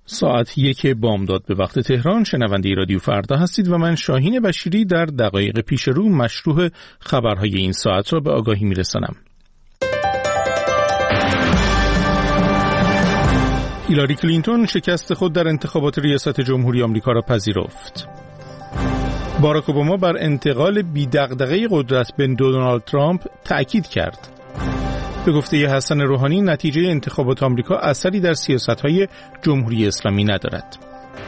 ساعت 1 بامداد به وقت تهران. شنونده رادیو فردا هستید و من شاهین بشیری در دقایق پیش رو مشروح خبرهای این ساعت را به آگاهی میرسانم. هیلاری کلینتون شکست خود در انتخابات ریاست جمهوری آمریکا را پذیرفت. باراک اوباما بر انتقال بی‌دغدغه قدرت به دونالد ترامپ تأکید کرد. به گفته حسن روحانی نتیجه انتخابات آمریکا اثری در سیاست‌های جمهوری اسلامی ندارد.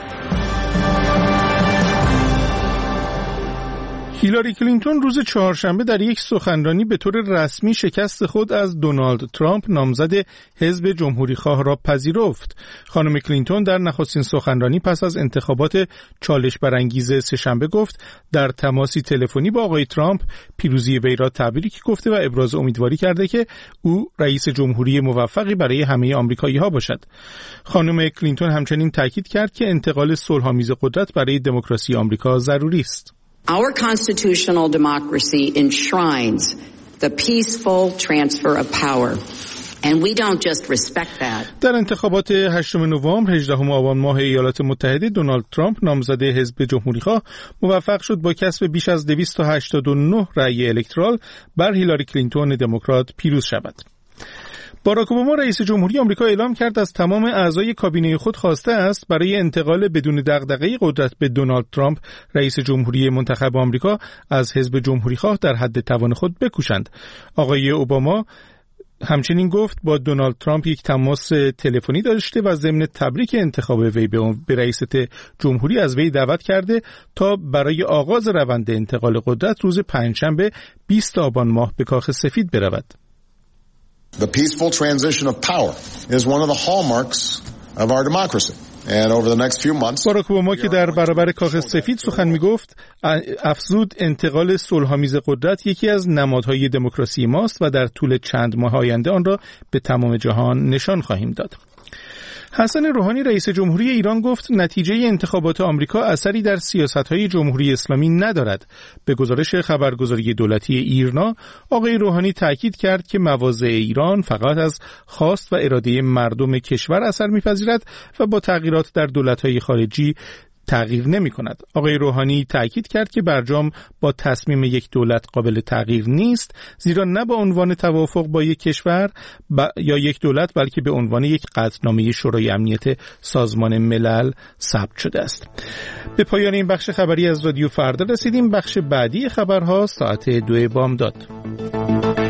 هیلاری کلینتون روز چهارشنبه در یک سخنرانی به طور رسمی شکست خود از دونالد ترامپ نامزد حزب جمهوریخواه را پذیرفت. خانم کلینتون در نخستین سخنرانی پس از انتخابات چالش برانگیز سه‌شنبه گفت در تماسی تلفنی با آقای ترامپ پیروزی وی را تبریک گفته و ابراز امیدواری کرده که او رئیس جمهوری موفقی برای همه آمریکایی‌ها باشد. خانم کلینتون همچنین تاکید کرد که انتقال صلح‌آمیز قدرت برای دموکراسی آمریکا ضروری است. Our constitutional democracy enshrines the peaceful transfer of power. And we don't just respect that. در انتخابات 8 نوامبر 18 آبان ماه ایالات متحده دونالد ترامپ نامزد حزب جمهوریخواه موفق شد با کسب بیش از 289 رأی الکترال بر هیلاری کلینتون دموکرات پیروز شود. باراک اوباما رئیس جمهوری آمریکا اعلام کرد از تمام اعضای کابینه خود خواسته است برای انتقال بدون دغدغه قدرت به دونالد ترامپ رئیس جمهوری منتخب آمریکا از حزب جمهوریخواه در حد توان خود بکوشند. آقای اوباما همچنین گفت با دونالد ترامپ یک تماس تلفنی داشته و ضمن تبریک انتخاب وی به رئیست جمهوری از وی دعوت کرده تا برای آغاز روند انتقال قدرت روز پنجشنبه 20 آبان ماه به کاخ سفید برود. The peaceful transition of power is one of the hallmarks of our democracy. And over the next few months باراک اوباما که در برابر کاخ سفید سخن میگفت افزود انتقال صلح‌آمیز قدرت یکی از نمادهای دموکراسی ماست و در طول چند ماه آینده آن را به تمام جهان نشان خواهیم داد. حسن روحانی رئیس جمهوری ایران گفت نتیجه انتخابات آمریکا اثری در سیاست‌های جمهوری اسلامی ندارد. به گزارش خبرگزاری دولتی ایرنا، آقای روحانی تاکید کرد که مواضع ایران فقط از خواست و اراده مردم کشور اثر می‌پذیرد و با تغییرات در دولت‌های خارجی تغییر نمی کند. آقای روحانی تأکید کرد که برجام با تصمیم یک دولت قابل تغییر نیست، زیرا نه به عنوان توافق با یک کشور یا یک دولت بلکه به عنوان یک قطعنامه شورای امنیت سازمان ملل ثبت شده است. به پایان این بخش خبری از رادیو فردا رسیدیم. بخش بعدی خبرها ساعت 2 بامداد.